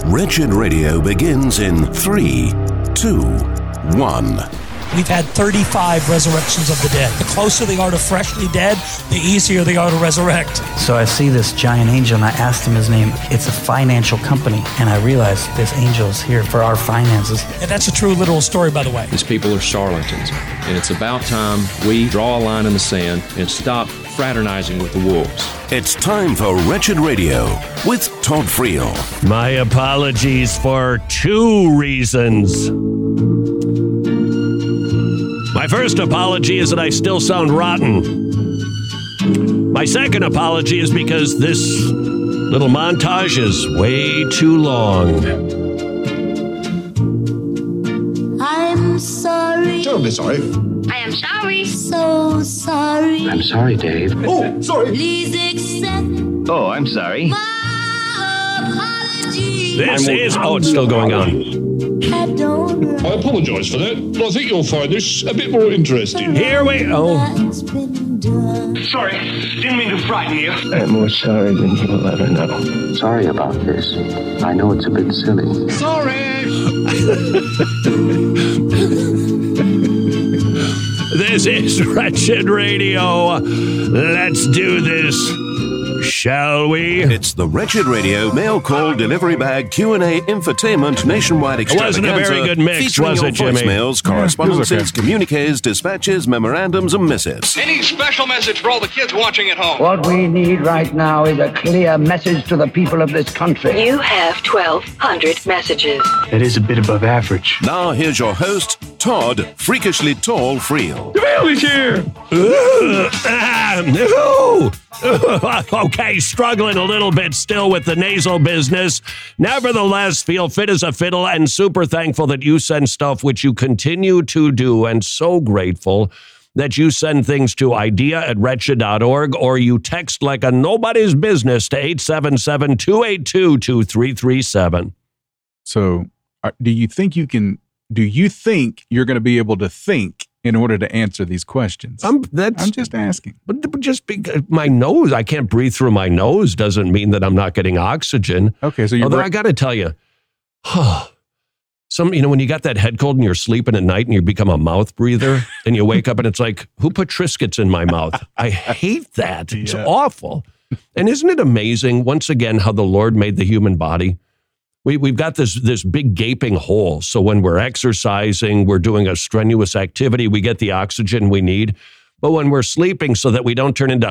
Wretched Radio begins in 3, 2, 1. We've had 35 resurrections of the dead. The closer they are to freshly dead, the easier they are to resurrect. So I see this giant angel, and I asked him his name. It's a financial company, and I realized this angel is here for our finances. And that's a true literal story, by the way. These people are charlatans, and it's about time we draw a line in the sand and stop fraternizing with the wolves. It's time for Wretched Radio with Todd Friel. My apologies for 2 reasons. My first apology is that I still sound rotten. My second apology is because this little montage is way too long. I'm sorry. Terribly sorry. I am sorry. So sorry. I'm sorry, Dave. Oh, sorry. Please accept Oh, I'm sorry. my apology. This is... Oh, it's still going on. I don't I apologise for that, but I think you'll find this a bit more interesting. Here we... Oh. What's been done. Sorry, didn't mean to frighten you. I'm more sorry than you'll ever know. Sorry about this. I know it's a bit silly. Sorry. This is Wretched Radio. Let's do this, shall we? It's the Wretched Radio mail call delivery bag Q&A infotainment nationwide extravaganza. It wasn't a very good mix, featuring was your it, Jimmy? voicemails, correspondences, communiques, dispatches, memorandums, and missives. Any special message for all the kids watching at home? What we need right now is a clear message to the people of this country. You have 1,200 messages. It is a bit above average. Now here's your host, Todd Freakishly Tall Friel. The mail is here. Okay, struggling a little bit still with the nasal business. Nevertheless, feel fit as a fiddle and super thankful that you send stuff, which you continue to do, and so grateful that you send things to idea@wretched.org, or you text like a nobody's business to 877-282-2337. So do you think you're going to be able to think in order to answer these questions? I'm just asking. But just because my nose, I can't breathe through my nose doesn't mean that I'm not getting oxygen. Okay, so although I got to tell you, when you got that head cold and you're sleeping at night and you become a mouth breather and you wake up and it's like, who put Triscuits in my mouth? I hate that. It's awful. And isn't it amazing, once again, how the Lord made the human body? We've got this big gaping hole. So when we're exercising, we're doing a strenuous activity, we get the oxygen we need. But when we're sleeping, so that we don't turn into...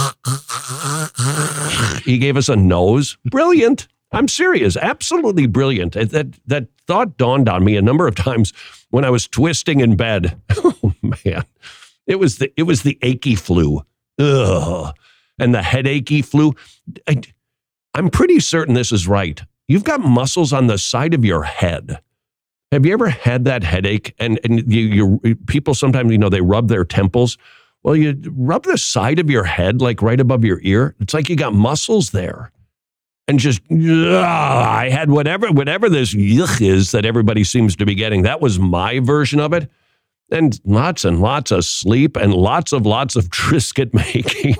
He gave us a nose. Brilliant. I'm serious. Absolutely brilliant. That thought dawned on me a number of times when I was twisting in bed. Oh, man. It was the achy flu. Ugh. And the headachy flu. I'm pretty certain this is right. You've got muscles on the side of your head. Have you ever had that headache? And you people sometimes, they rub their temples. Well, you rub the side of your head, like right above your ear. It's like you got muscles there. And just, I had whatever this yuck is that everybody seems to be getting. That was my version of it. And lots of sleep and lots of Triscuit making.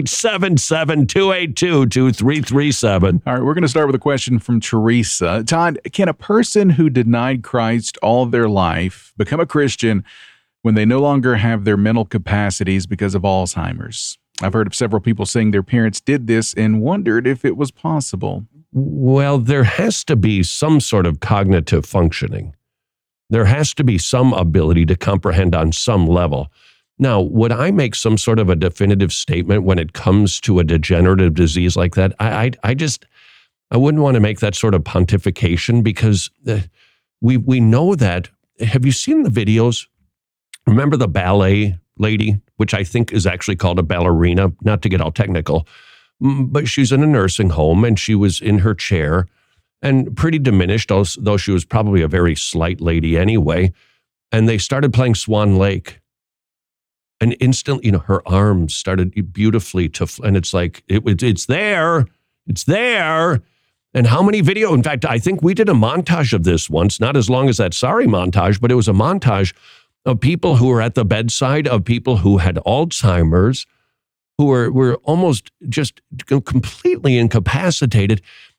877-282-2337. All right, we're going to start with a question from Teresa. Todd, can a person who denied Christ all of their life become a Christian when they no longer have their mental capacities because of Alzheimer's? I've heard of several people saying their parents did this and wondered if it was possible. Well, there has to be some sort of cognitive functioning. There has to be some ability to comprehend on some level. Now, would I make some sort of a definitive statement when it comes to a degenerative disease like that? I wouldn't want to make that sort of pontification, because we know that. Have you seen the videos? Remember the ballet lady, which I think is actually called a ballerina, not to get all technical, but she's in a nursing home and she was in her chair and pretty diminished, though she was probably a very slight lady anyway. And they started playing Swan Lake. And instantly, her arms started beautifully and it's like, it's there. And how many video? In fact, I think we did a montage of this once, not as long as that sorry montage, but it was a montage of people who were at the bedside of people who had Alzheimer's, who were almost just completely incapacitated.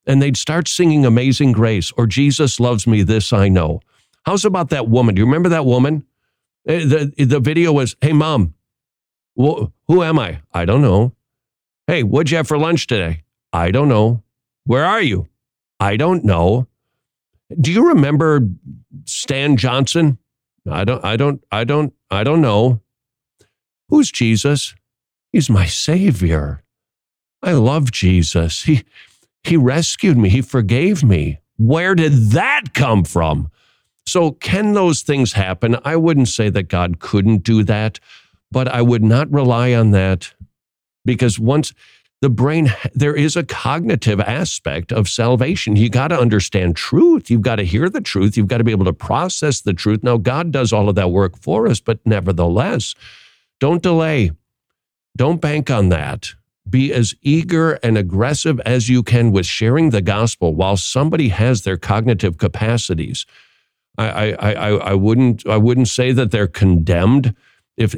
and they'd start singing Amazing Grace or Jesus Loves Me, This I Know. How's about that woman? Do you remember that woman? The video was, hey, Mom, who am I? I don't know. Hey, what'd you have for lunch today? I don't know. Where are you? I don't know. Do you remember Stan Johnson? I don't know. Who's Jesus? He's my Savior. I love Jesus. He rescued me. He forgave me. Where did that come from? So can those things happen? I wouldn't say that God couldn't do that, but I would not rely on that, because once the brain, there is a cognitive aspect of salvation. You got to understand truth. You've got to hear the truth. You've got to be able to process the truth. Now, God does all of that work for us, but nevertheless, don't delay. Don't bank on that. Be as eager and aggressive as you can with sharing the gospel while somebody has their cognitive capacities. I wouldn't say that they're condemned if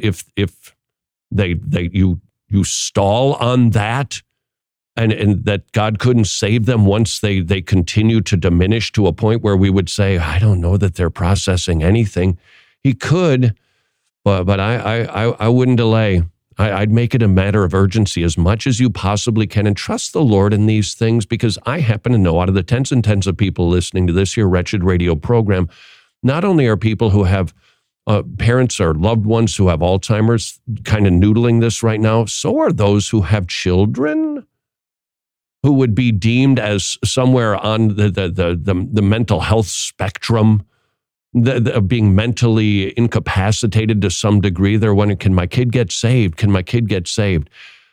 you stall on that, and that God couldn't save them once they continue to diminish to a point where we would say, I don't know that they're processing anything. He could, but I wouldn't delay. I'd make it a matter of urgency as much as you possibly can, and trust the Lord in these things, because I happen to know out of the tens and tens of people listening to this here Wretched Radio program, not only are people who have parents or loved ones who have Alzheimer's kind of noodling this right now, so are those who have children who would be deemed as somewhere on the mental health spectrum, of being mentally incapacitated to some degree. They're wondering, can my kid get saved? Can my kid get saved?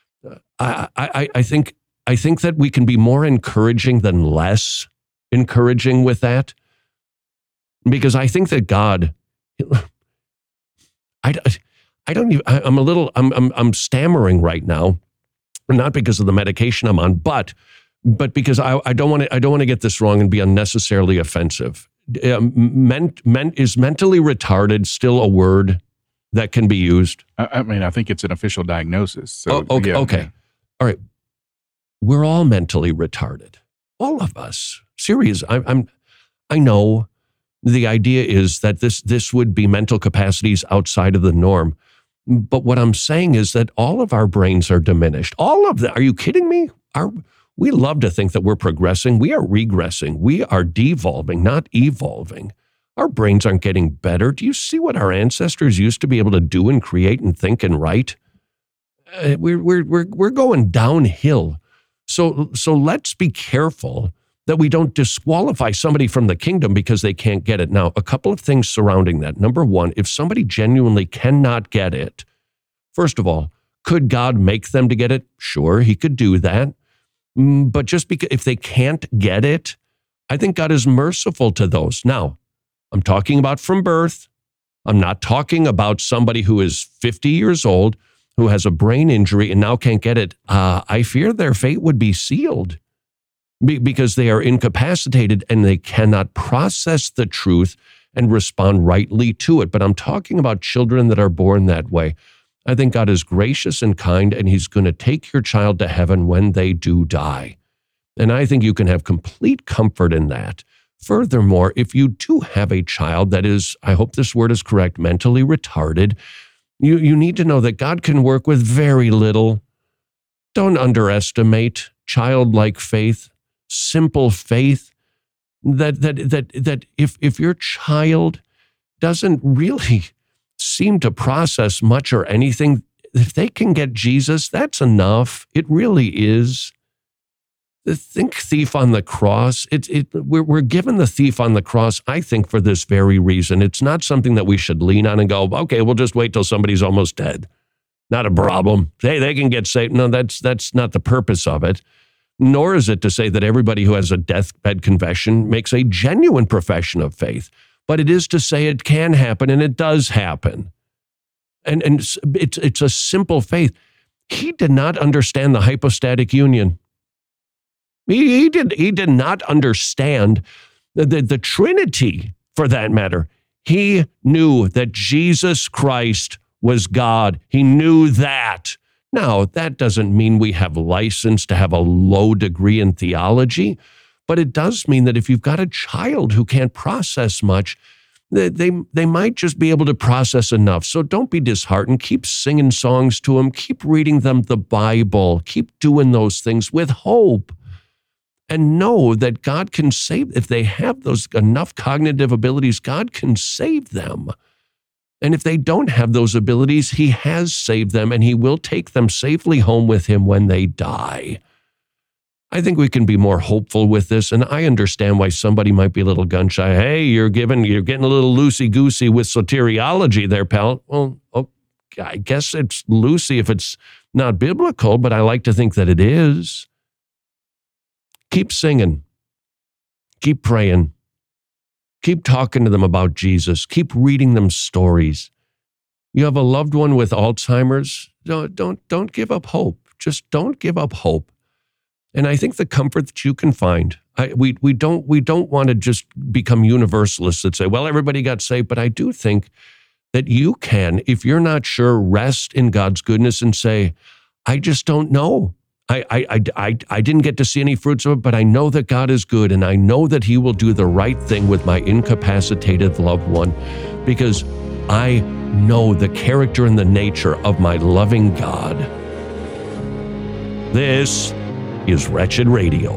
I think that we can be more encouraging than less encouraging with that, because I think that God, I'm stammering right now, not because of the medication I'm on, but because I don't want to get this wrong and be unnecessarily offensive. Is mentally retarded still a word that can be used? I mean, I think it's an official diagnosis. So, okay. Yeah. Okay. All right. We're all mentally retarded. All of us. Serious. I know the idea is that this would be mental capacities outside of the norm. But what I'm saying is that all of our brains are diminished. All of them. Are you kidding me? We love to think that we're progressing. We are regressing. We are devolving, not evolving. Our brains aren't getting better. Do you see what our ancestors used to be able to do and create and think and write? We're going downhill. So let's be careful that we don't disqualify somebody from the kingdom because they can't get it. Now, a couple of things surrounding that. Number one, if somebody genuinely cannot get it, first of all, could God make them to get it? Sure, he could do that. But just because if they can't get it, I think God is merciful to those. Now, I'm talking about from birth. I'm not talking about somebody who is 50 years old, who has a brain injury and now can't get it. I fear their fate would be sealed because they are incapacitated and they cannot process the truth and respond rightly to it. But I'm talking about children that are born that way. I think God is gracious and kind, and he's going to take your child to heaven when they do die. And I think you can have complete comfort in that. Furthermore, if you do have a child that is, I hope this word is correct, mentally retarded, you need to know that God can work with very little. Don't underestimate childlike faith, simple faith, that if your child doesn't really seem to process much or anything, if they can get Jesus, that's enough. It really is. Think thief on the cross. We're given the thief on the cross, I think, for this very reason. It's not something that we should lean on and go, okay, we'll just wait till somebody's almost dead. Not a problem. Hey, they can get saved. No, that's not the purpose of it. Nor is it to say that everybody who has a deathbed confession makes a genuine profession of faith. But it is to say it can happen, and it does happen. And it's a simple faith. He did not understand the hypostatic union. He did not understand the Trinity, for that matter. He knew that Jesus Christ was God. He knew that. Now, that doesn't mean we have license to have a low degree in theology, But it does mean that if you've got a child who can't process much, they might just be able to process enough. So don't be disheartened. Keep singing songs to them. Keep reading them the Bible. Keep doing those things with hope. And know that God can save. If they have those enough cognitive abilities, God can save them. And if they don't have those abilities, He has saved them, and He will take them safely home with Him when they die. I think we can be more hopeful with this, and I understand why somebody might be a little gun-shy. Hey, you're getting a little loosey-goosey with soteriology there, pal. Well, okay, I guess it's loosey if it's not biblical, but I like to think that it is. Keep singing. Keep praying. Keep talking to them about Jesus. Keep reading them stories. You have a loved one with Alzheimer's, don't give up hope. Just don't give up hope. And I think the comfort that you can find, we don't want to just become universalists that say, well, everybody got saved, but I do think that you can, if you're not sure, rest in God's goodness and say, I just don't know. I didn't get to see any fruits of it, but I know that God is good, and I know that He will do the right thing with my incapacitated loved one, because I know the character and the nature of my loving God. This is Wretched Radio.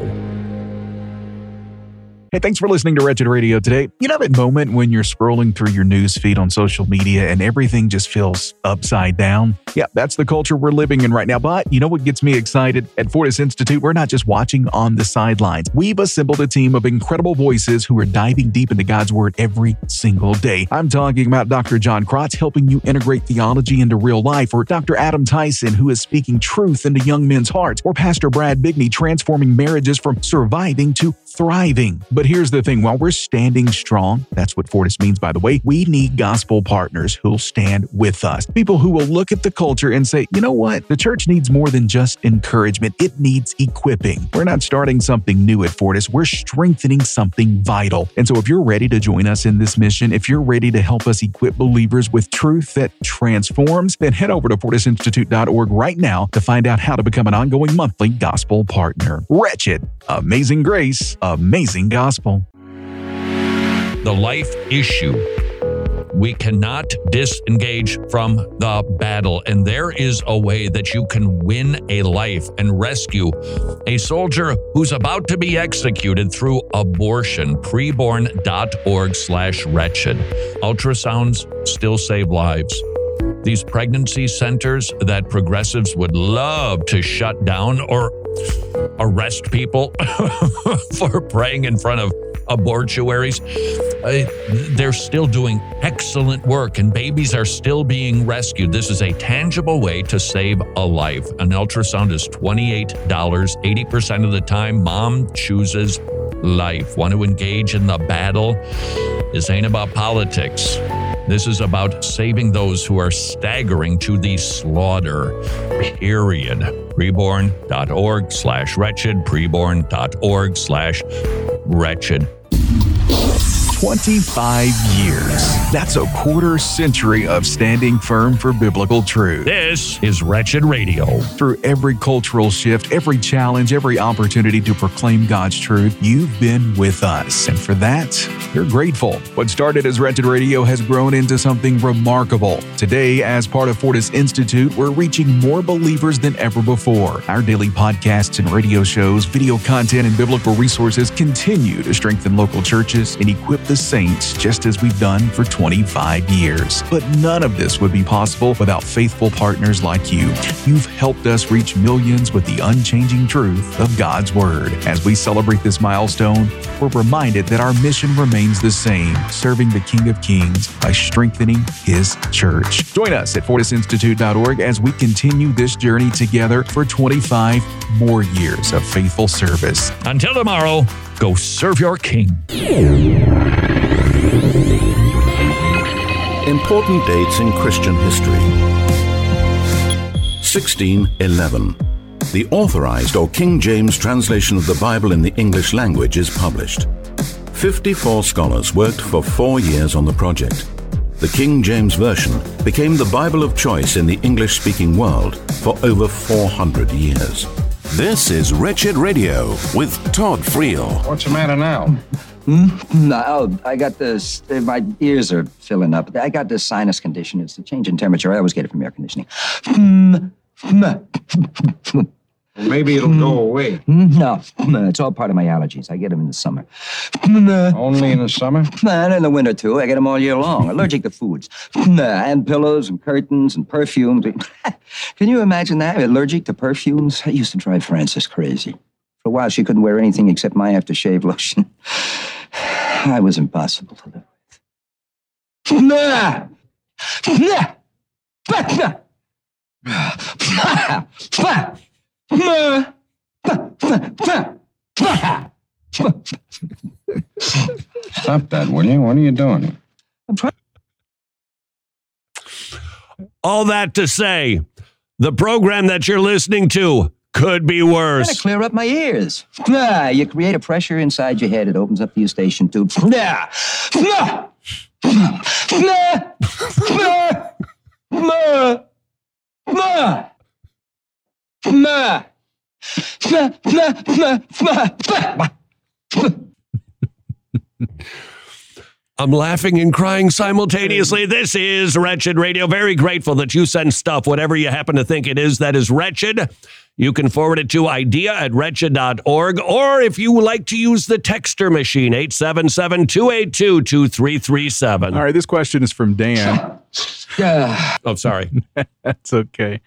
Hey, thanks for listening to Wretched Radio today. You know that moment when you're scrolling through your news feed on social media and everything just feels upside down? Yeah, that's the culture we're living in right now. But you know what gets me excited? At Fortis Institute, we're not just watching on the sidelines. We've assembled a team of incredible voices who are diving deep into God's Word every single day. I'm talking about Dr. John Krotz helping you integrate theology into real life, or Dr. Adam Tyson, who is speaking truth into young men's hearts, or Pastor Brad Bigney transforming marriages from surviving to thriving. But here's the thing, while we're standing strong, that's what Fortis means, by the way, we need gospel partners who'll stand with us. People who will look at the culture and say, you know what? The church needs more than just encouragement. It needs equipping. We're not starting something new at Fortis. We're strengthening something vital. And so if you're ready to join us in this mission, if you're ready to help us equip believers with truth that transforms, then head over to fortisinstitute.org right now to find out how to become an ongoing monthly gospel partner. Wretched, amazing grace, amazing gospel. The life issue. We cannot disengage from the battle, and there is a way that you can win a life and rescue a soldier who's about to be executed through abortion. Preborn.org/wretched. Ultrasounds still save lives. These pregnancy centers that progressives would love to shut down or arrest people for praying in front of abortuaries, they're still doing excellent work, and babies are still being rescued. This is a tangible way to save a life. An ultrasound is $28. 80% of the time, mom chooses life. Want to engage in the battle? This ain't about politics. This is about saving those who are staggering to the slaughter, period. Preborn.org/wretched, preborn.org/wretched. 25 years. That's a quarter century of standing firm for biblical truth. This is Wretched Radio. Through every cultural shift, every challenge, every opportunity to proclaim God's truth, you've been with us. And for that, we're grateful. What started as Wretched Radio has grown into something remarkable. Today, as part of Fortis Institute, we're reaching more believers than ever before. Our daily podcasts and radio shows, video content, and biblical resources continue to strengthen local churches and equip the saints, just as we've done for 25 years. But none of this would be possible without faithful partners like you. You've helped us reach millions with the unchanging truth of God's Word. As we celebrate this milestone, we're reminded that our mission remains the same, serving the King of Kings by strengthening His church. Join us at fortisinstitute.org as we continue this journey together for 25 more years of faithful service. Until tomorrow, go serve your King. Important dates in Christian history. 1611. The Authorized or King James translation of the Bible in the English language is published. 54 scholars worked for 4 years on the project. The King James Version became the Bible of choice in the English-speaking world for over 400 years. This is Wretched Radio with Todd Friel. What's the matter now? Oh, I got this. My ears are filling up. I got this sinus condition. It's a change in temperature. I always get it from air conditioning. Maybe it'll go away. No, it's all part of my allergies. I get them in the summer. Only in the summer? And in the winter, too. I get them all year long. Allergic to foods. And pillows and curtains and perfumes. Can you imagine that? Allergic to perfumes? That used to drive Frances crazy. For a while, she couldn't wear anything except my aftershave lotion. I was impossible to live with. Stop that, will you? What are you doing? All that to say, the program that you're listening to could be worse. I'm gonna clear up my ears. You create a pressure inside your head. It opens up the eustachian tube. I'm laughing and crying simultaneously. This is Wretched Radio. Very grateful that you send stuff, whatever you happen to think it is that is wretched. You can forward it to idea@wretched.org, or if you like to use the texter machine, 877-282-2337. All right, this question is from Dan. Oh, sorry. That's okay.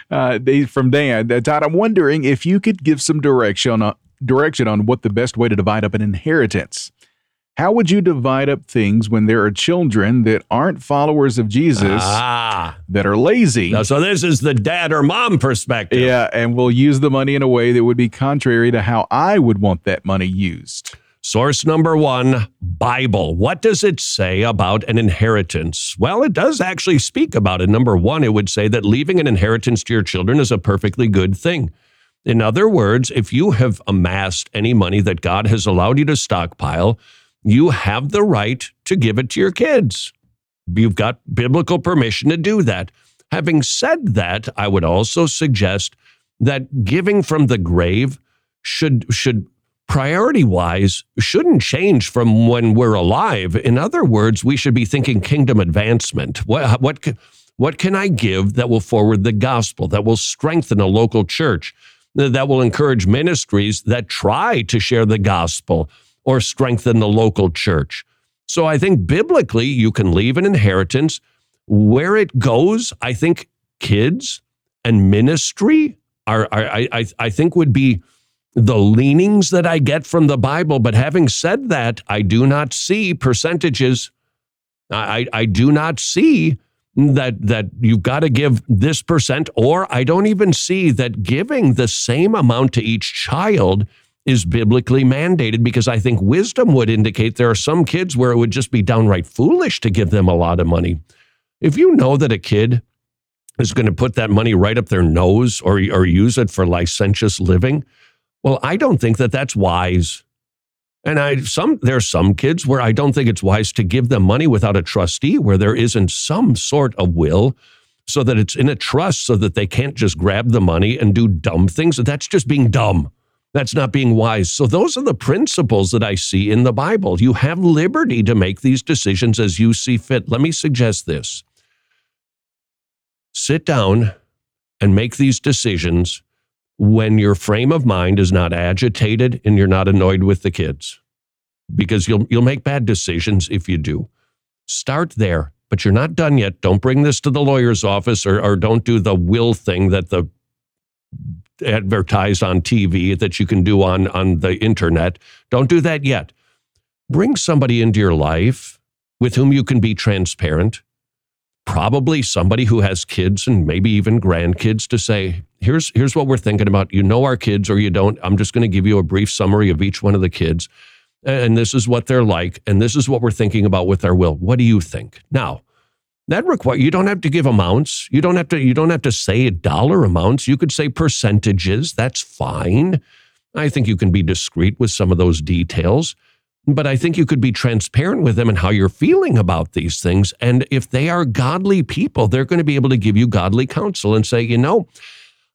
From Dan. Todd, I'm wondering if you could give some direction on what the best way to divide up an inheritance. How would you divide up things when there are children that aren't followers of Jesus that are lazy? So this is the dad or mom perspective. Yeah, and will use the money in a way that would be contrary to how I would want that money used. Source number one, Bible. What does it say about an inheritance? Well, it does actually speak about it. Number one, it would say that leaving an inheritance to your children is a perfectly good thing. In other words, if you have amassed any money that God has allowed you to stockpile, you have the right to give it to your kids. You've got biblical permission to do that. Having said that, I would also suggest that giving from the grave should priority-wise, shouldn't change from when we're alive. In other words, we should be thinking kingdom advancement. What can I give that will forward the gospel, that will strengthen a local church, that will encourage ministries that try to share the gospel or strengthen the local church? So I think biblically, you can leave an inheritance. Where it goes, I think kids and ministry I think would be the leanings that I get from the Bible. But having said that, I do not see percentages. I do not see that you've got to give this percent, or I don't even see that giving the same amount to each child is biblically mandated, because I think wisdom would indicate there are some kids where it would just be downright foolish to give them a lot of money. If you know that a kid is going to put that money right up their nose or use it for licentious living, well, I don't think that that's wise. And there are some kids where I don't think it's wise to give them money without a trustee, where there isn't some sort of will so that it's in a trust so that they can't just grab the money and do dumb things. That's just being dumb. That's not being wise. So those are the principles that I see in the Bible. You have liberty to make these decisions as you see fit. Let me suggest this. Sit down and make these decisions when your frame of mind is not agitated and you're not annoyed with the kids, because you'll make bad decisions if you do. Start there, but you're not done yet. Don't bring this to the lawyer's office, or don't do the will thing that the advertised on TV that you can do on the internet. Don't do that yet. Bring somebody into your life with whom you can be transparent. Probably somebody who has kids and maybe even grandkids, to say, here's what we're thinking about. You know our kids or you don't. I'm just going to give you a brief summary of each one of the kids. And this is what they're like. And this is what we're thinking about with our will. What do you think? Now, that you don't have to give amounts. You don't have to say dollar amounts. You could say percentages. That's fine. I think you can be discreet with some of those details. But I think you could be transparent with them and how you're feeling about these things. And if they are godly people, they're going to be able to give you godly counsel and say,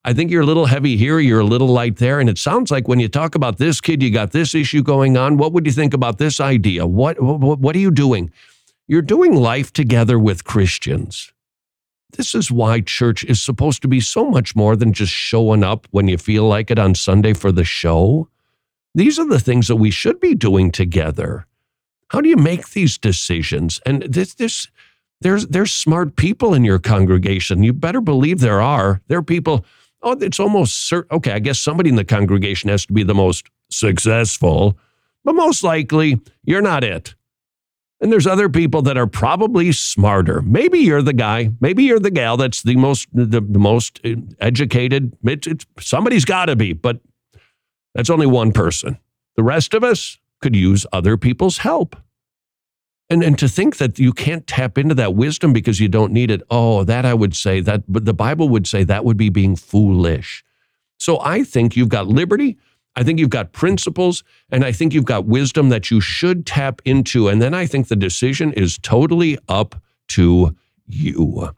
I think you're a little heavy here, you're a little light there. And it sounds like when you talk about this kid, you got this issue going on. What would you think about this idea? What are you doing? You're doing life together with Christians. This is why church is supposed to be so much more than just showing up when you feel like it on Sunday for the show. These are the things that we should be doing together. How do you make these decisions? And there's smart people in your congregation. You better believe there are. There are people, it's almost certain. Okay, I guess somebody in the congregation has to be the most successful, but most likely you're not it. And there's other people that are probably smarter. Maybe you're the guy, maybe you're the gal that's the most educated. Somebody's got to be, but that's only one person. The rest of us could use other people's help. And to think that you can't tap into that wisdom because you don't need it, that I would say that, but the Bible would say that would be being foolish. So I think you've got liberty, I think you've got principles, and I think you've got wisdom that you should tap into. And then I think the decision is totally up to you.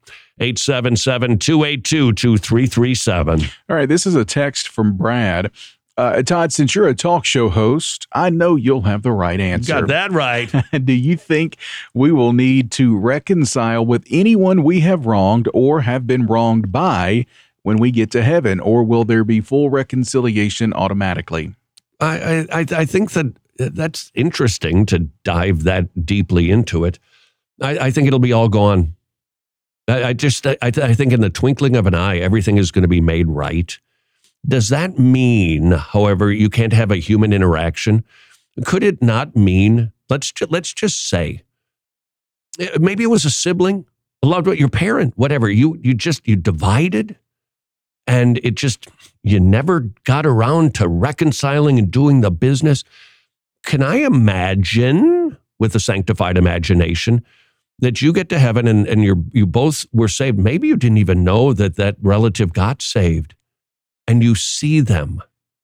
877-282-2337. All right, this is a text from Brad. Todd, since you're a talk show host, I know you'll have the right answer. Got that right. Do you think we will need to reconcile with anyone we have wronged or have been wronged by when we get to heaven, or will there be full reconciliation automatically? I think that's interesting to dive that deeply into it. I think it'll be all gone. I think in the twinkling of an eye, everything is going to be made right. Does that mean, however, you can't have a human interaction? Could it not mean, let's just say, maybe it was a sibling, a loved one, your parent, whatever, you divided, and you never got around to reconciling and doing the business. Can I imagine, with a sanctified imagination, that you get to heaven and you both were saved? Maybe you didn't even know that relative got saved, and you see them.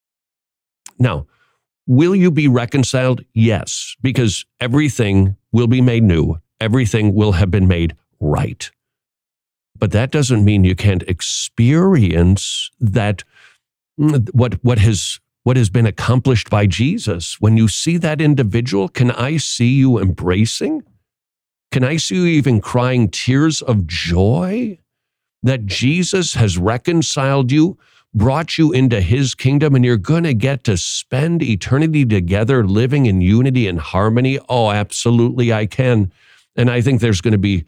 Now, will you be reconciled? Yes, because everything will be made new. Everything will have been made right. But that doesn't mean you can't experience that what has been accomplished by Jesus. When you see that individual, can I see you embracing? Can I see you even crying tears of joy that Jesus has reconciled you, brought you into his kingdom, and you're going to get to spend eternity together living in unity and harmony? Oh, absolutely, I can. And I think there's going to be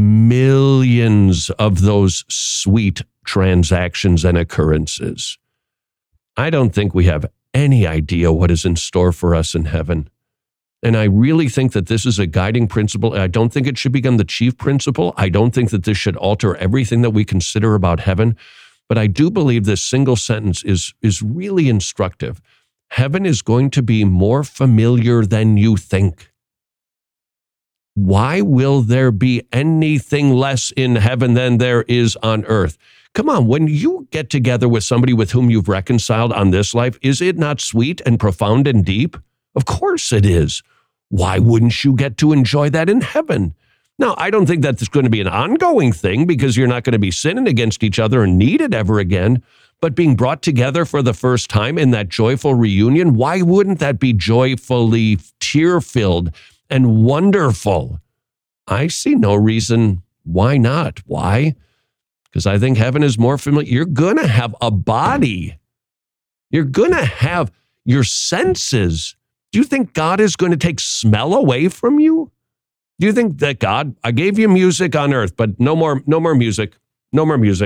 millions of those sweet transactions and occurrences. I don't think we have any idea what is in store for us in heaven. And I really think that this is a guiding principle. I don't think it should become the chief principle. I don't think that this should alter everything that we consider about heaven. But I do believe this single sentence is really instructive. Heaven is going to be more familiar than you think. Why will there be anything less in heaven than there is on earth? Come on, when you get together with somebody with whom you've reconciled on this life, is it not sweet and profound and deep? Of course it is. Why wouldn't you get to enjoy that in heaven? Now, I don't think that's going to be an ongoing thing because you're not going to be sinning against each other and need it ever again. But being brought together for the first time in that joyful reunion, why wouldn't that be joyfully tear-filled and wonderful? I see no reason why not. Why? Because I think heaven is more familiar. You're going to have a body. You're going to have your senses. Do you think God is going to take smell away from you? Do you think that God, I gave you music on earth, but no more music, no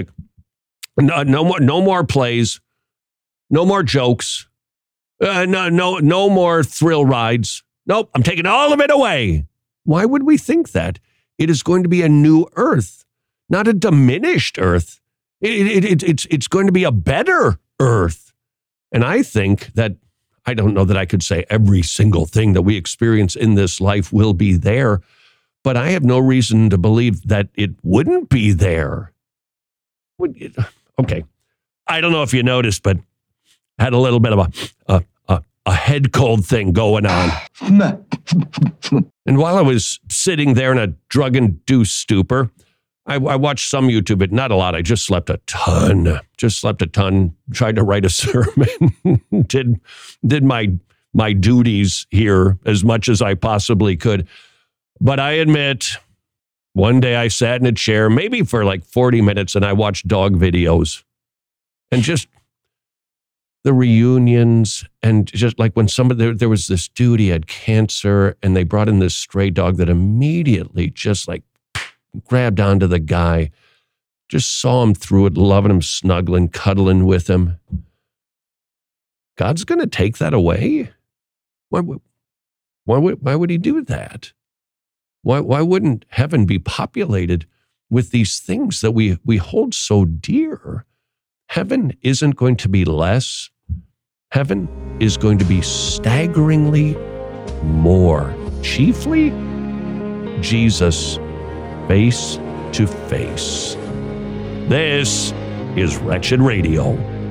more plays, no more jokes, no more thrill rides. Nope, I'm taking all of it away. Why would we think that? It is going to be a new earth, not a diminished earth. It's going to be a better earth. And I think that, I don't know that I could say every single thing that we experience in this life will be there, but I have no reason to believe that it wouldn't be there. Okay. I don't know if you noticed, but I had a little bit of a head cold thing going on. And while I was sitting there in a drug-induced stupor, I watched some YouTube, but not a lot. I just slept a ton. Tried to write a sermon. did my duties here as much as I possibly could. But I admit, one day I sat in a chair, maybe for like 40 minutes, and I watched dog videos. And just the reunions, and just like when there was this dude, he had cancer, and they brought in this stray dog that immediately just like grabbed onto the guy, just saw him through it, loving him, snuggling, cuddling with him. God's going to take that away? Why would he do that? Why wouldn't heaven be populated with these things that we hold so dear? Heaven isn't going to be less. Heaven is going to be staggeringly more. Chiefly, Jesus face to face. This is Wretched Radio.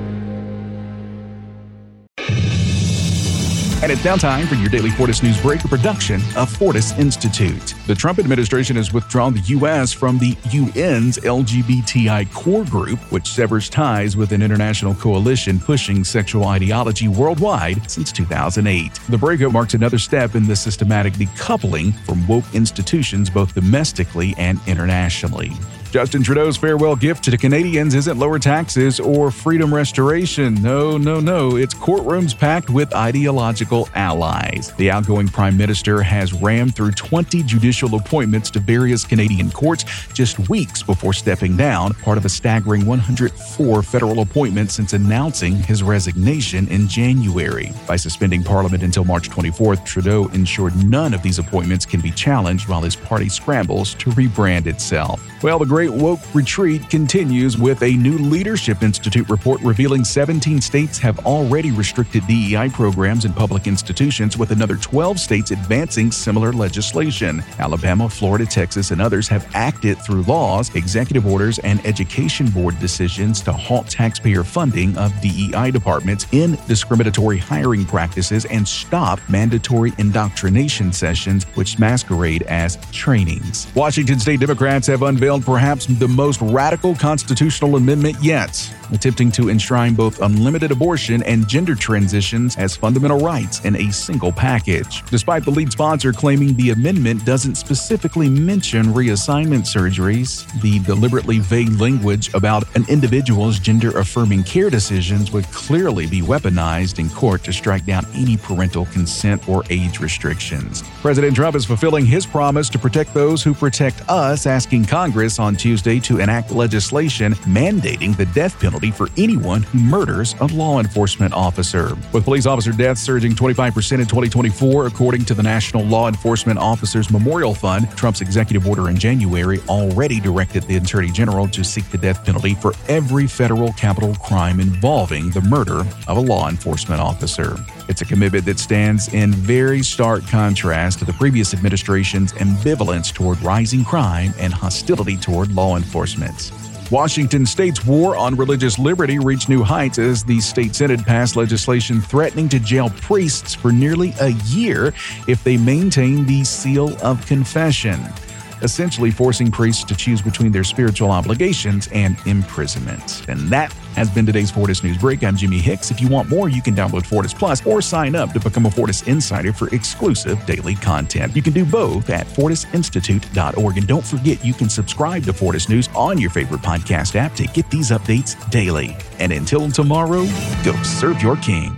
And it's now time for your daily Fortis News Break, a production of Fortis Institute. The Trump administration has withdrawn the U.S. from the UN's LGBTI core group, which severs ties with an international coalition pushing sexual ideology worldwide since 2008. The breakup marks another step in the systematic decoupling from woke institutions both domestically and internationally. Justin Trudeau's farewell gift to Canadians isn't lower taxes or freedom restoration. No. It's courtrooms packed with ideological allies. The outgoing prime minister has rammed through 20 judicial appointments to various Canadian courts just weeks before stepping down, part of a staggering 104 federal appointments since announcing his resignation in January. By suspending Parliament until March 24th, Trudeau ensured none of these appointments can be challenged while his party scrambles to rebrand itself. Well, the Great Woke Retreat continues with a new Leadership Institute report revealing 17 states have already restricted DEI programs in public institutions, with another 12 states advancing similar legislation. Alabama, Florida, Texas, and others have acted through laws, executive orders, and education board decisions to halt taxpayer funding of DEI departments in discriminatory hiring practices and stop mandatory indoctrination sessions, which masquerade as trainings. Washington state Democrats have unveiled perhaps the most radical constitutional amendment yet, attempting to enshrine both unlimited abortion and gender transitions as fundamental rights in a single package. Despite the lead sponsor claiming the amendment doesn't specifically mention reassignment surgeries, the deliberately vague language about an individual's gender-affirming care decisions would clearly be weaponized in court to strike down any parental consent or age restrictions. President Trump is fulfilling his promise to protect those who protect us, asking Congress on Tuesday to enact legislation mandating the death penalty for anyone who murders a law enforcement officer. With police officer deaths surging 25% in 2024, according to the National Law Enforcement Officers Memorial Fund, Trump's executive order in January already directed the Attorney General to seek the death penalty for every federal capital crime involving the murder of a law enforcement officer. It's a commitment that stands in very stark contrast to the previous administration's ambivalence toward rising crime and hostility toward law enforcement. Washington state's war on religious liberty reached new heights as the state Senate passed legislation threatening to jail priests for nearly a year if they maintain the seal of confession, essentially forcing priests to choose between their spiritual obligations and imprisonment. And that has been today's Fortis News Break. I'm Jimmy Hicks. If you want more, you can download Fortis Plus or sign up to become a Fortis Insider for exclusive daily content. You can do both at fortisinstitute.org. And don't forget, you can subscribe to Fortis News on your favorite podcast app to get these updates daily. And until tomorrow, go serve your king.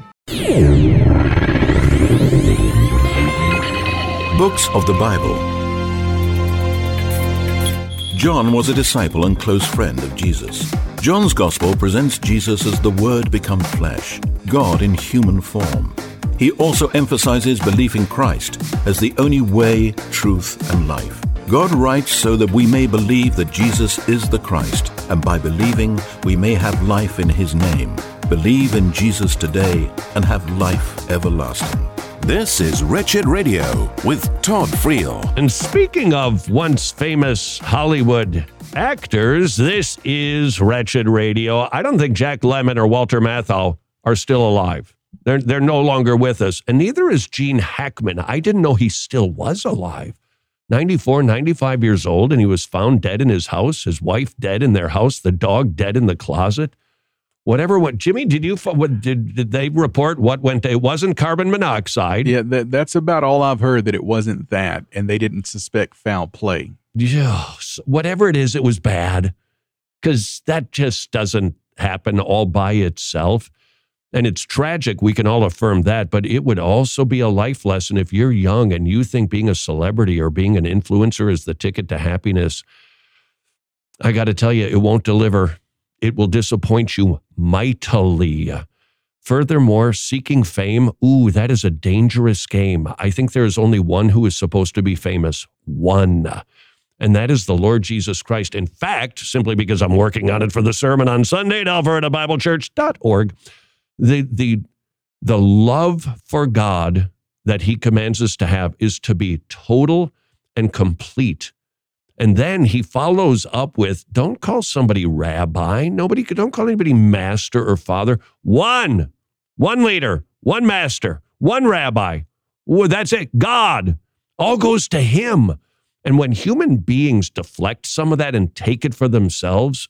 Books of the Bible. John was a disciple and close friend of Jesus. John's Gospel presents Jesus as the Word become flesh, God in human form. He also emphasizes belief in Christ as the only way, truth, and life. God writes so that we may believe that Jesus is the Christ, and by believing, we may have life in His name. Believe in Jesus today and have life everlasting. This is Wretched Radio with Todd Friel. And speaking of once famous Hollywood actors, this is Wretched Radio. I don't think Jack Lemmon or Walter Matthau are still alive. They're no longer with us. And neither is Gene Hackman. I didn't know he still was alive. 94, 95 years old, and he was found dead in his house, his wife dead in their house, the dog dead in the closet. Whatever. What Jimmy? Did they report what went? It wasn't carbon monoxide. Yeah, that's about all I've heard. That it wasn't that, and they didn't suspect foul play. Yeah, whatever it is, it was bad, because that just doesn't happen all by itself, and it's tragic. We can all affirm that, but it would also be a life lesson if you're young and you think being a celebrity or being an influencer is the ticket to happiness. I got to tell you, it won't deliver. It will disappoint you mightily. Furthermore, seeking fame, that is a dangerous game. I think there is only one who is supposed to be famous. One. And that is the Lord Jesus Christ. In fact, simply because I'm working on it for the sermon on Sunday at alvaradabiblechurch.org, the love for God that he commands us to have is to be total and complete. And then he follows up with, don't call somebody rabbi. Don't call anybody master or father. One leader, one master, one rabbi. That's it. God. All goes to him. And when human beings deflect some of that and take it for themselves,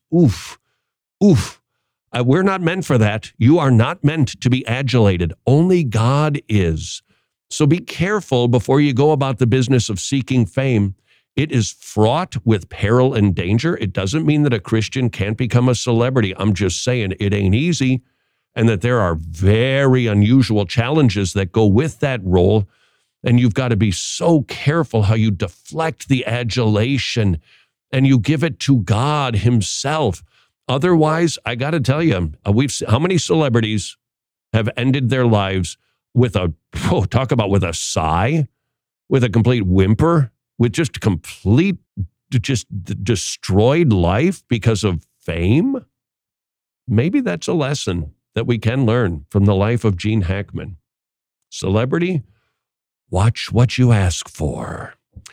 we're not meant for that. You are not meant to be adulated. Only God is. So be careful before you go about the business of seeking fame. It is fraught with peril and danger. It doesn't mean that a Christian can't become a celebrity. I'm just saying it ain't easy, and that there are very unusual challenges that go with that role. And you've got to be so careful how you deflect the adulation and you give it to God himself. Otherwise, I got to tell you, how many celebrities have ended their lives with talk about with a sigh, with a complete whimper, with just complete, just destroyed life because of fame? Maybe that's a lesson that we can learn from the life of Gene Hackman. Celebrity, watch what you ask for.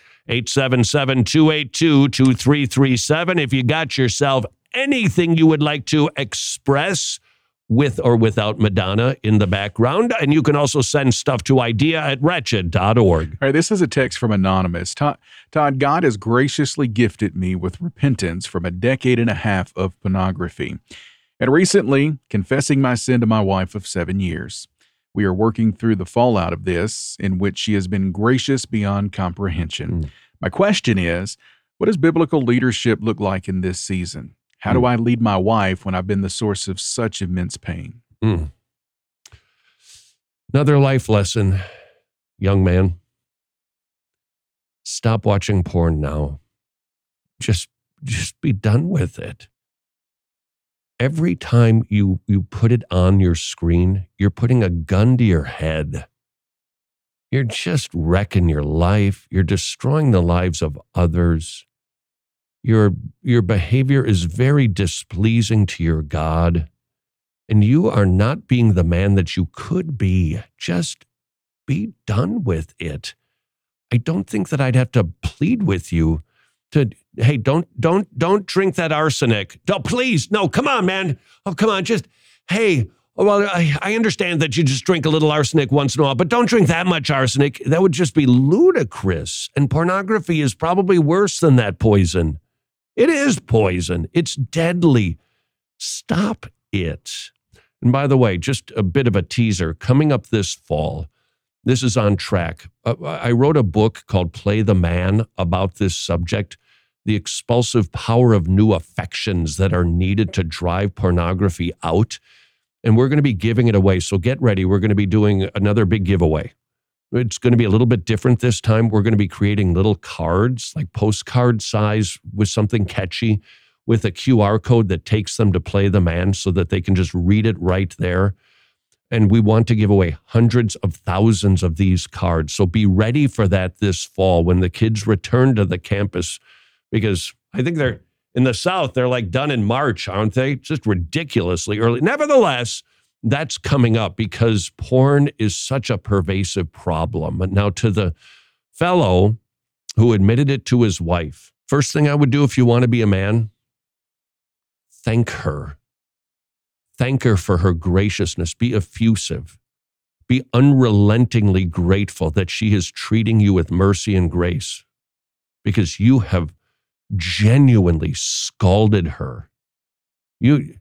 877-282-2337. If you got yourself anything you would like to express with or without Madonna in the background. And you can also send stuff to idea@wretched.org. All right, this is a text from Anonymous. Todd, God has graciously gifted me with repentance from a decade and a half of pornography, and recently confessing my sin to my wife of 7 years. We are working through the fallout of this, in which she has been gracious beyond comprehension. My question is, what does biblical leadership look like in this season? How do I lead my wife when I've been the source of such immense pain? Another life lesson, young man. Stop watching porn now. Just be done with it. Every time you put it on your screen, you're putting a gun to your head. You're just wrecking your life. You're destroying the lives of others. Your behavior is very displeasing to your God, and you are not being the man that you could be. Just be done with it. I don't think that I'd have to plead with you to, hey, don't drink that arsenic. No, please, no, come on, man. Oh, come on, just, hey, well, I understand that you just drink a little arsenic once in a while, but don't drink that much arsenic. That would just be ludicrous. And pornography is probably worse than that poison. It is poison. It's deadly. Stop it. And by the way, just a bit of a teaser, coming up this fall, this is on track. I wrote a book called Play the Man about this subject, the expulsive power of new affections that are needed to drive pornography out. And we're going to be giving it away. So get ready. We're going to be doing another big giveaway. It's going to be a little bit different this time. We're going to be creating little cards, like postcard size, with something catchy, with a QR code that takes them to Play the Man so that they can just read it right there. And we want to give away hundreds of thousands of these cards. So be ready for that this fall when the kids return to the campus, because I think they're in the South, they're like done in March, aren't they? Just ridiculously early. Nevertheless, that's coming up because porn is such a pervasive problem. But now, to the fellow who admitted it to his wife, first thing I would do if you want to be a man, thank her. Thank her for her graciousness. Be effusive. Be unrelentingly grateful that she is treating you with mercy and grace. because you have genuinely scalded her. You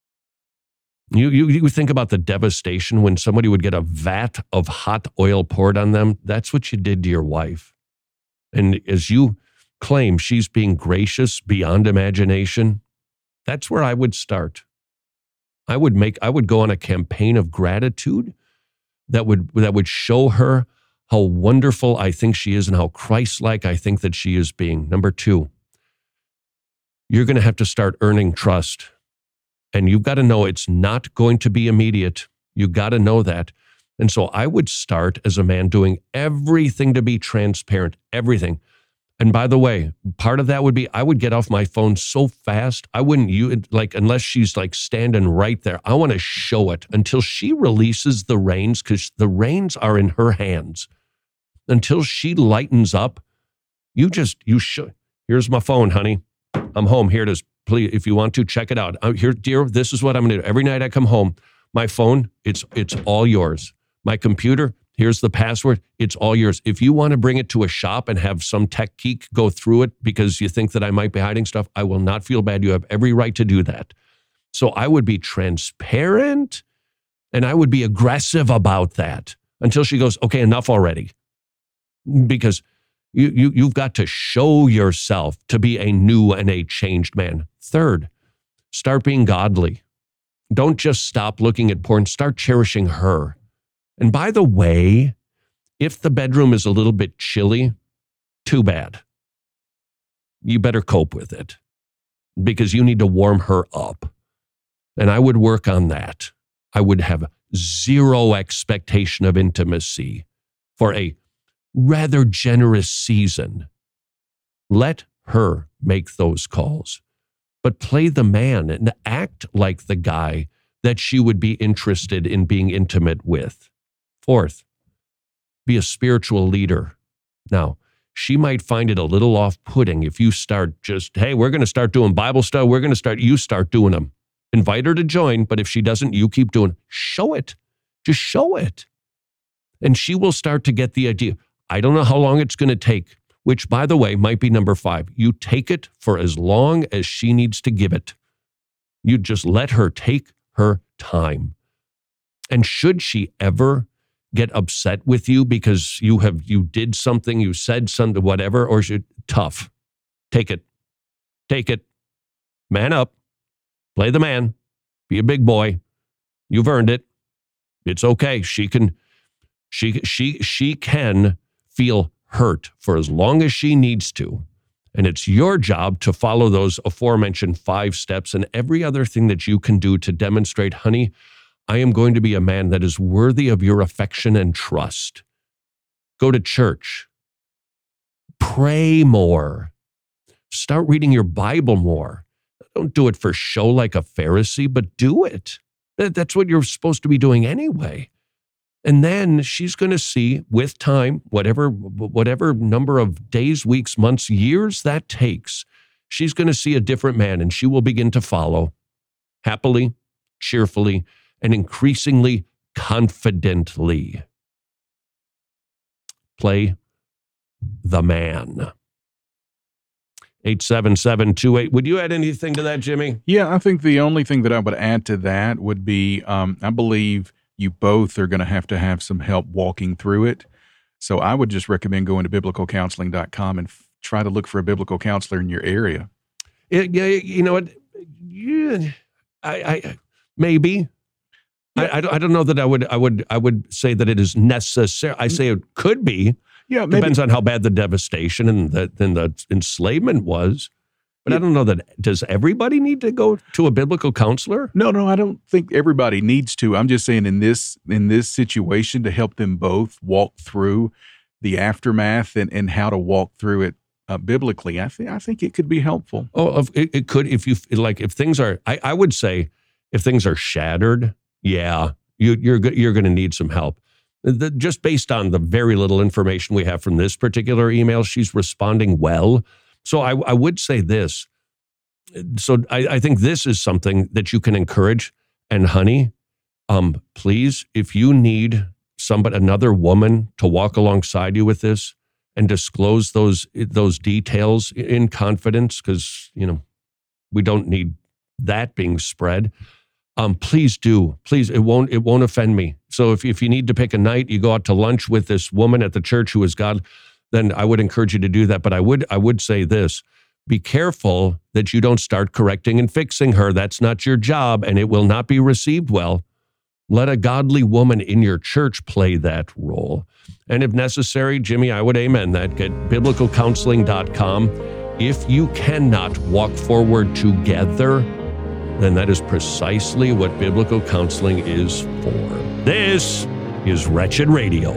think about the devastation when somebody would get a vat of hot oil poured on them. That's what you did to your wife. And as you claim she's being gracious beyond imagination, that's where I would start. I would go on a campaign of gratitude that would show her how wonderful I think she is and how Christ-like I think that she is being. Number 2, you're going to have to start earning trust. And you've got to know it's not going to be immediate. You got to know that. And so I would start as a man doing everything to be transparent, everything. And by the way, part of that would be I would get off my phone so fast, I wouldn't unless she's like standing right there. I want to show it until she releases the reins, because the reins are in her hands. Until she lightens up, you show. Here's my phone, honey. I'm home. Here it is. Please, if you want to, check it out. Here, dear, this is what I'm going to do. Every night I come home, my phone, it's all yours. My computer, here's the password. It's all yours. If you want to bring it to a shop and have some tech geek go through it because you think that I might be hiding stuff, I will not feel bad. You have every right to do that. So I would be transparent and I would be aggressive about that until she goes, okay, enough already. Because you've got to show yourself to be a new and a changed man. 3rd, start being godly. Don't just stop looking at porn. Start cherishing her. And by the way, if the bedroom is a little bit chilly, too bad. You better cope with it because you need to warm her up. And I would work on that. I would have zero expectation of intimacy for a rather generous season. Let her make those calls, but play the man and act like the guy that she would be interested in being intimate with. 4th, be a spiritual leader. Now, she might find it a little off-putting if you start just, hey, we're going to start doing Bible stuff. You start doing them. Invite her to join, but if she doesn't, you keep doing it. Show it. Just show it. And she will start to get the idea. I don't know how long it's going to take, which, by the way, might be number 5. You take it for as long as she needs to give it. You just let her take her time. And should she ever get upset with you because you did something, you said something, whatever, or tough, take it. Take it. Man up. Play the man. Be a big boy. You've earned it. It's okay. She can feel hurt for as long as she needs to. And it's your job to follow those aforementioned 5 steps and every other thing that you can do to demonstrate, honey, I am going to be a man that is worthy of your affection and trust. Go to church. Pray more. Start reading your Bible more. Don't do it for show like a Pharisee, but do it. That's what you're supposed to be doing anyway. And then she's going to see with time, whatever number of days, weeks, months, years that takes, she's going to see a different man and she will begin to follow happily, cheerfully, and increasingly confidently. Play the man. 87728. Would you add anything to that, Jimmy? Yeah, I think the only thing that I would add to that would be, I believe you both are going to have some help walking through it. So I would just recommend going to biblicalcounseling.com and try to look for a biblical counselor in your area. You know what? Yeah, I maybe. Yeah. I don't know that I would say that it is necessary. I say it could be. Yeah, maybe. Depends on how bad the devastation and the enslavement was. But I don't know that, does everybody need to go to a biblical counselor? No, I don't think everybody needs to. I'm just saying in this situation to help them both walk through the aftermath and how to walk through it biblically. I think it could be helpful. Oh, it could if things are. I would say if things are shattered, yeah, you're going to need some help. Just based on the very little information we have from this particular email, she's responding well. So I would say this. So I think this is something that you can encourage. And honey, please, if you need another woman to walk alongside you with this and disclose those details in confidence, because, we don't need that being spread. Please do. Please, it won't offend me. So if you need to pick a night, you go out to lunch with this woman at the church who is God, then I would encourage you to do that. But I would say this: be careful that you don't start correcting and fixing her. That's not your job, and it will not be received well. Let a godly woman in your church play that role. And if necessary, Jimmy, I would amen that. Get biblicalcounseling.com. If you cannot walk forward together, then that is precisely what biblical counseling is for. This is Wretched Radio.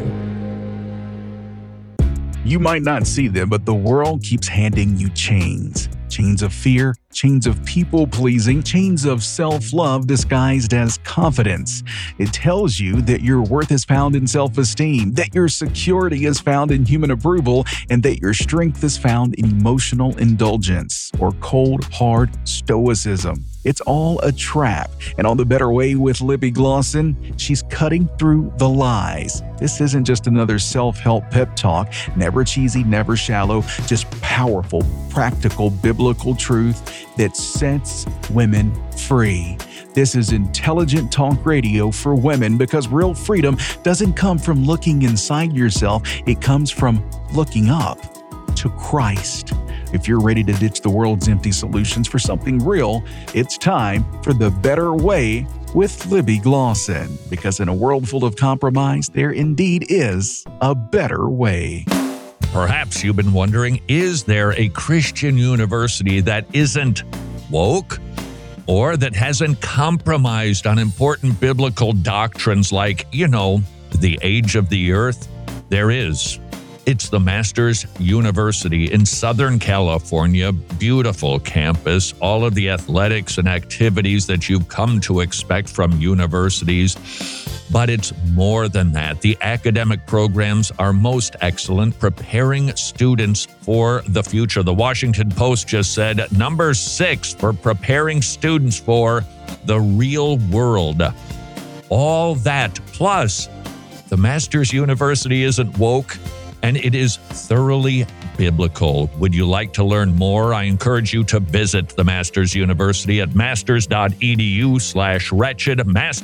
You might not see them, but the world keeps handing you chains. Chains of fear, chains of people-pleasing, chains of self-love disguised as confidence. It tells you that your worth is found in self-esteem, that your security is found in human approval, and that your strength is found in emotional indulgence or cold, hard stoicism. It's all a trap. And on The Better Way with Libby Glosson, she's cutting through the lies. This isn't just another self-help pep talk, never cheesy, never shallow, just powerful, practical, biblical truth that sets women free. This is intelligent talk radio for women, because real freedom doesn't come from looking inside yourself. It comes from looking up to Christ. If you're ready to ditch the world's empty solutions for something real, it's time for The Better Way with Libby Glosson, because in a world full of compromise, there indeed is a better way. Perhaps you've been wondering, is there a Christian university that isn't woke or that hasn't compromised on important biblical doctrines like, the age of the earth? There is. It's the Masters University in Southern California. Beautiful campus, all of the athletics and activities that you've come to expect from universities. But it's more than that. The academic programs are most excellent, preparing students for the future. The Washington Post just said number 6 for preparing students for the real world. All that, plus the Masters University isn't woke, and it is thoroughly biblical. Would you like to learn more? I encourage you to visit the Masters University at masters.edu/wretched,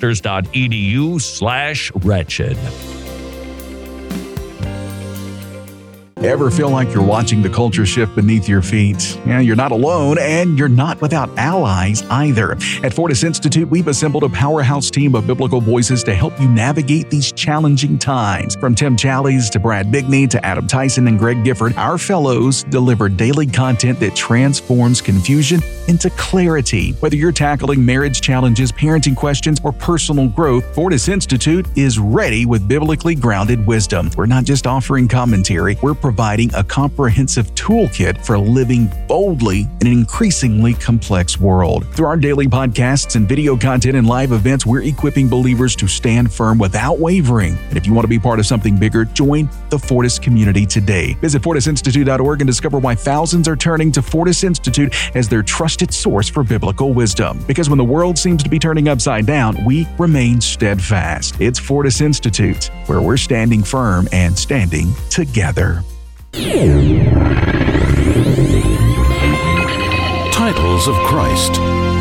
masters.edu/wretched. Ever feel like you're watching the culture shift beneath your feet? Yeah, you're not alone, and you're not without allies either. At Fortis Institute, we've assembled a powerhouse team of biblical voices to help you navigate these challenging times. From Tim Challies to Brad Bigney to Adam Tyson and Greg Gifford, our fellows deliver daily content that transforms confusion into clarity. Whether you're tackling marriage challenges, parenting questions, or personal growth, Fortis Institute is ready with biblically grounded wisdom. We're not just offering commentary, we're providing a comprehensive toolkit for living boldly in an increasingly complex world. Through our daily podcasts and video content and live events, we're equipping believers to stand firm without wavering. And if you want to be part of something bigger, join the Fortis community today. Visit FortisInstitute.org and discover why thousands are turning to Fortis Institute as their trusted source for biblical wisdom. Because when the world seems to be turning upside down, we remain steadfast. It's Fortis Institute, where we're standing firm and standing together. Titles of Christ.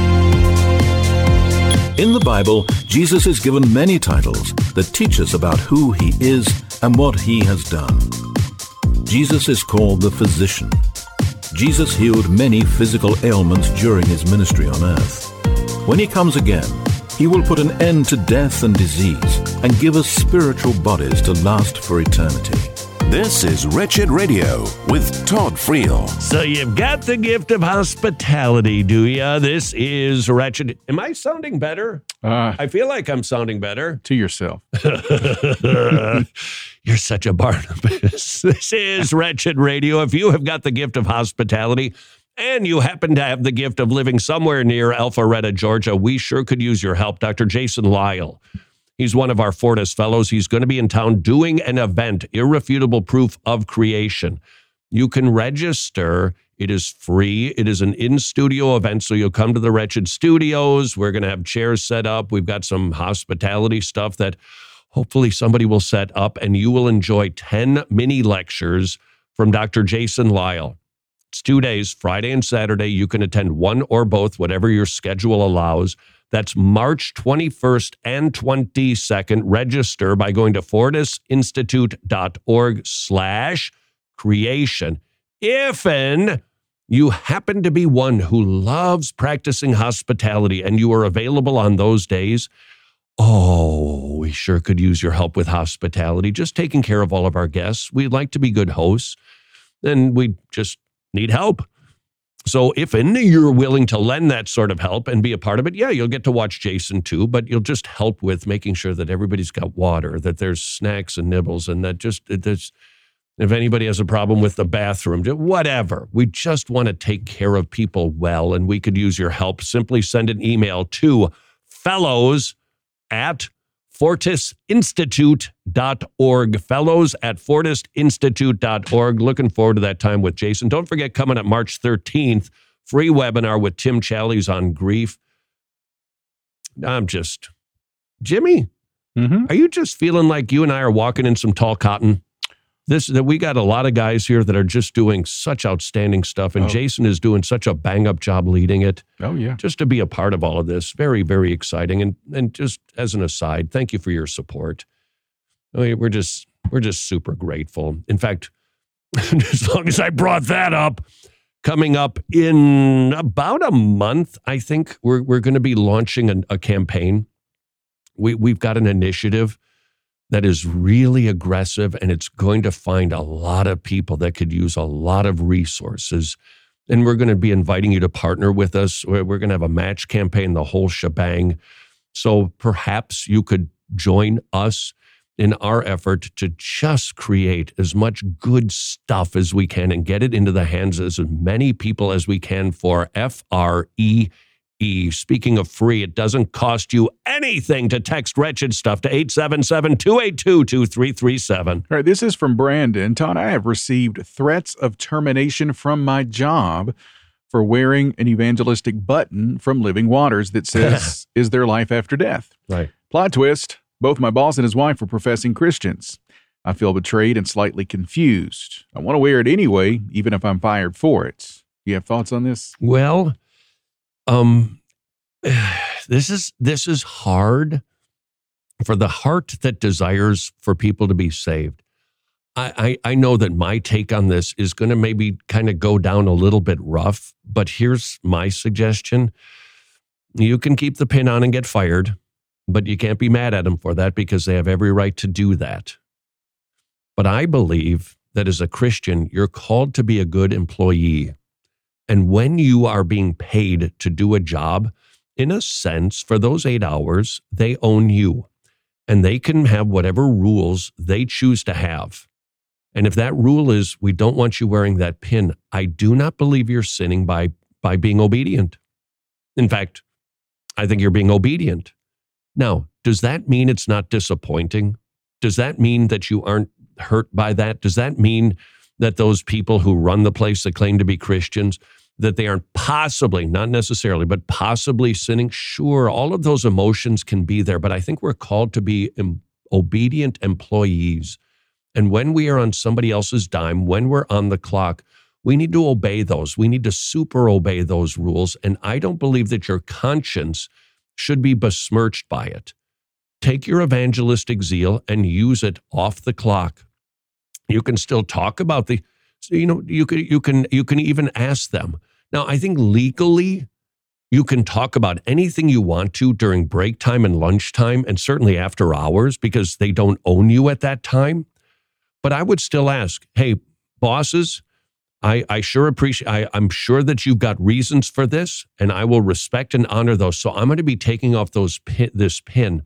In the Bible, Jesus is given many titles that teach us about who he is and what he has done. Jesus is called the Physician. Jesus healed many physical ailments during his ministry on earth. When he comes again, he will put an end to death and disease and give us spiritual bodies to last for eternity. This is Wretched Radio with Todd Friel. So you've got the gift of hospitality, do ya? This is Wretched. Am I sounding better? I feel like I'm sounding better. To yourself. You're such a Barnabas. This is Wretched Radio. If you have got the gift of hospitality and you happen to have the gift of living somewhere near Alpharetta, Georgia, we sure could use your help. Dr. Jason Lyle. He's one of our Fortis fellows. He's going to be in town doing an event, Irrefutable Proof of Creation. You can register. It is free. It is an in-studio event, so you'll come to the Wretched Studios. We're going to have chairs set up. We've got some hospitality stuff that hopefully somebody will set up, and you will enjoy 10 mini lectures from Dr. Jason Lyle. It's 2 days, Friday and Saturday. You can attend one or both, whatever your schedule allows. That's March 21st and 22nd. Register by going to fortisinstitute.org/creation. If you happen to be one who loves practicing hospitality and you are available on those days, we sure could use your help with hospitality, just taking care of all of our guests. We'd like to be good hosts, and we just need help. So if you're willing to lend that sort of help and be a part of it, you'll get to watch Jason too, but you'll just help with making sure that everybody's got water, that there's snacks and nibbles, and that if anybody has a problem with the bathroom, whatever. We just want to take care of people well, and we could use your help. Simply send an email to fellows@fortisinstitute.org. fellows@fortisinstitute.org. Looking forward to that time with Jason. Don't forget, coming up March 13th, free webinar with Tim Challies on grief. Jimmy, are you just feeling like you and I are walking in some tall cotton? We got a lot of guys here that are just doing such outstanding stuff, and Jason is doing such a bang-up job leading it. Oh, yeah. Just to be a part of all of this, very, very exciting. And just as an aside, thank you for your support. We're just super grateful. In fact, as long as I brought that up, coming up in about a month, I think we're going to be launching a campaign. We've got an initiative that is really aggressive, and it's going to find a lot of people that could use a lot of resources. And we're going to be inviting you to partner with us. We're going to have a match campaign, the whole shebang. So perhaps you could join us in our effort to just create as much good stuff as we can and get it into the hands of as many people as we can for FREE. Speaking of free, it doesn't cost you anything to text Wretched Stuff to 877-282-2337. All right, this is from Brandon. Todd, I have received threats of termination from my job for wearing an evangelistic button from Living Waters that says, "Is there life after death?" Right. Plot twist, both my boss and his wife are professing Christians. I feel betrayed and slightly confused. I want to wear it anyway, even if I'm fired for it. You have thoughts on this? Well, this is hard for the heart that desires for people to be saved. I know that my take on this is going to maybe kind of go down a little bit rough, but here's my suggestion. You can keep the pin on and get fired, but you can't be mad at them for that because they have every right to do that. But I believe that as a Christian, you're called to be a good employee. And when you are being paid to do a job, in a sense, for those 8 hours, they own you. And they can have whatever rules they choose to have. And if that rule is, we don't want you wearing that pin, I do not believe you're sinning by being obedient. In fact, I think you're being obedient. Now, does that mean it's not disappointing? Does that mean that you aren't hurt by that? Does that mean that those people who run the place that claim to be Christians, that they aren't possibly, not necessarily, but possibly sinning? Sure, all of those emotions can be there, but I think we're called to be obedient employees. And when we are on somebody else's dime, when we're on the clock, we need to obey those. We need to super obey those rules. And I don't believe that your conscience should be besmirched by it. Take your evangelistic zeal and use it off the clock. You can still talk about you can even ask them. Now, I think legally, you can talk about anything you want to during break time and lunchtime, and certainly after hours, because they don't own you at that time. But I would still ask, hey, bosses, I sure appreciate, I'm sure that you've got reasons for this, and I will respect and honor those. So I'm going to be taking off this pin.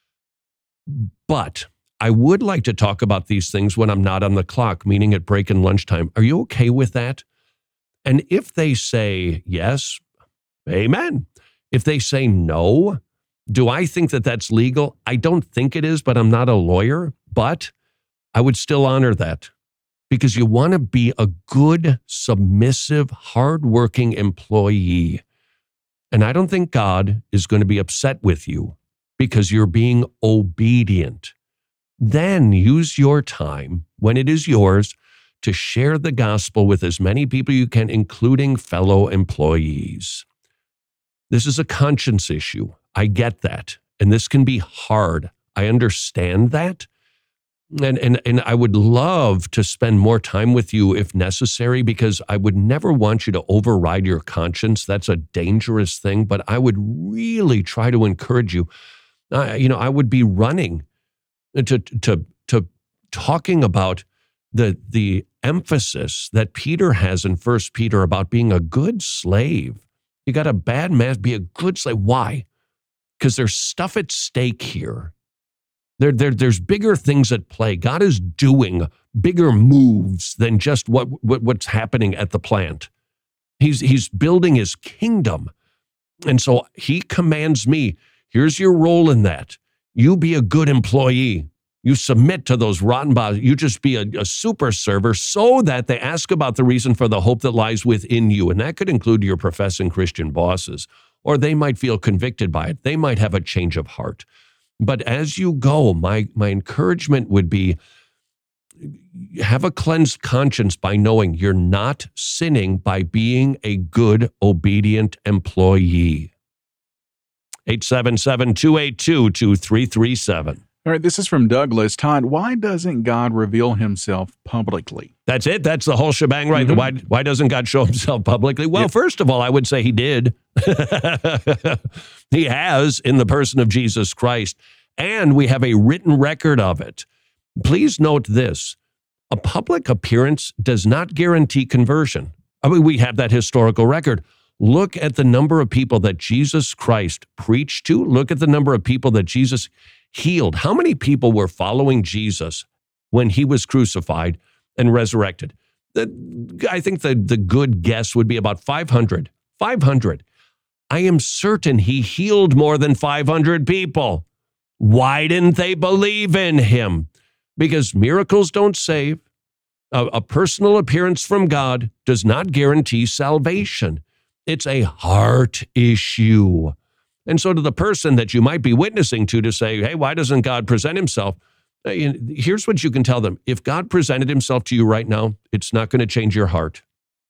But I would like to talk about these things when I'm not on the clock, meaning at break and lunchtime. Are you okay with that? And if they say yes, amen. If they say no, do I think that that's legal? I don't think it is, but I'm not a lawyer. But I would still honor that because you want to be a good, submissive, hardworking employee. And I don't think God is going to be upset with you because you're being obedient. Then use your time when it is yours to share the gospel with as many people you can, including fellow employees. This is a conscience issue. I get that. And this can be hard. I understand that. And I would love to spend more time with you if necessary, because I would never want you to override your conscience. That's a dangerous thing, but I would really try to encourage you. I would be running to talking about the emphasis that Peter has in 1 Peter about being a good slave. You got a bad man, be a good slave. Why? Because there's stuff at stake here. There's bigger things at play. God is doing bigger moves than just what's happening at the plant. He's building his kingdom. And so he commands me, here's your role in that. You be a good employee. You submit to those rotten bosses. You just be a super server so that they ask about the reason for the hope that lies within you. And that could include your professing Christian bosses, or they might feel convicted by it. They might have a change of heart. But as you go, my encouragement would be, have a cleansed conscience by knowing you're not sinning by being a good, obedient employee. 877-282-2337. All right, this is from Douglas. Todd, why doesn't God reveal himself publicly? That's it. That's the whole shebang, right? Mm-hmm. Why doesn't God show himself publicly? Well, First of all, I would say he did. He has in the person of Jesus Christ, and we have a written record of it. Please note this. A public appearance does not guarantee conversion. I mean, we have that historical record. Look at the number of people that Jesus Christ preached to. Look at the number of people that Jesus healed. How many people were following Jesus when he was crucified and resurrected? I think the good guess would be about 500. 500. I am certain he healed more than 500 people. Why didn't they believe in him? Because miracles don't save. A personal appearance from God does not guarantee salvation. It's a heart issue. And so to the person that you might be witnessing to say, hey, why doesn't God present himself? Here's what you can tell them. If God presented himself to you right now, it's not going to change your heart.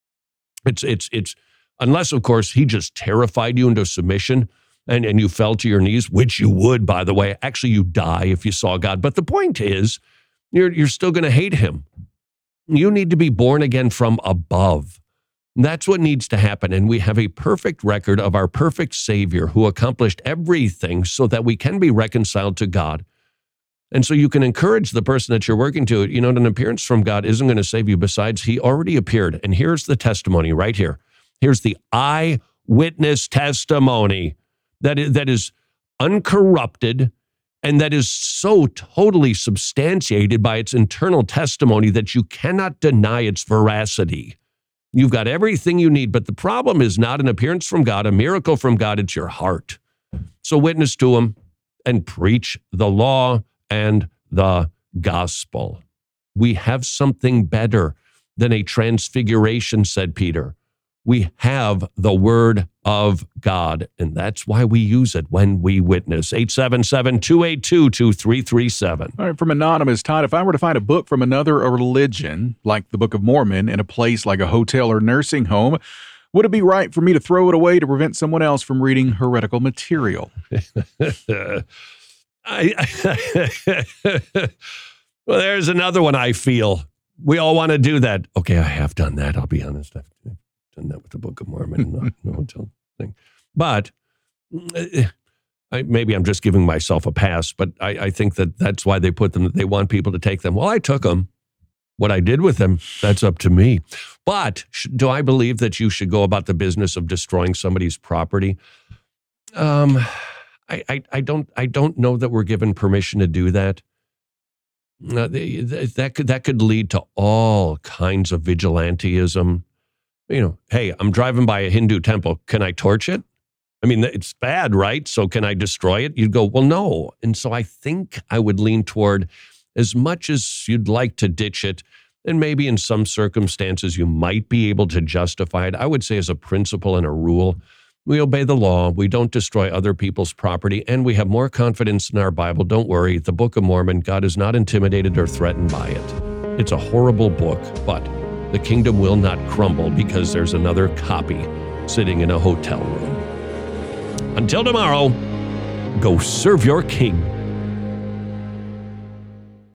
It's unless, of course, he just terrified you into submission and you fell to your knees, which you would, by the way. Actually, you die if you saw God. But the point is, you're still going to hate him. You need to be born again from above. That's what needs to happen. And we have a perfect record of our perfect Savior who accomplished everything so that we can be reconciled to God. And so you can encourage the person that you're working to, an appearance from God isn't going to save you. Besides, he already appeared. And here's the testimony right here. Here's the eyewitness testimony that is uncorrupted and that is so totally substantiated by its internal testimony that you cannot deny its veracity. You've got everything you need, but the problem is not an appearance from God, a miracle from God, it's your heart. So witness to him and preach the law and the gospel. We have something better than a transfiguration, said Peter. We have the word of God, and that's why we use it when we witness. 877-282-2337. All right, from Anonymous, Todd, if I were to find a book from another religion, like the Book of Mormon, in a place like a hotel or nursing home, would it be right for me to throw it away to prevent someone else from reading heretical material? Well, there's another one I feel. We all want to do that. Okay, I have done that. I'll be honest. I've done that with the Book of Mormon, no hotel thing. But maybe I'm just giving myself a pass, but I think that's why they put them. They want people to take them. Well, I took them. What I did with them, that's up to me. But do I believe that you should go about the business of destroying somebody's property? I don't know that we're given permission to do that. That could lead to all kinds of vigilantism. Hey, I'm driving by a Hindu temple. Can I torch it? I mean, it's bad, right? So can I destroy it? You'd go, well, no. And so I think I would lean toward, as much as you'd like to ditch it, and maybe in some circumstances you might be able to justify it, I would say as a principle and a rule, we obey the law, we don't destroy other people's property, and we have more confidence in our Bible. Don't worry, the Book of Mormon, God is not intimidated or threatened by it. It's a horrible book, but the kingdom will not crumble because there's another copy sitting in a hotel room. Until tomorrow, go serve your king.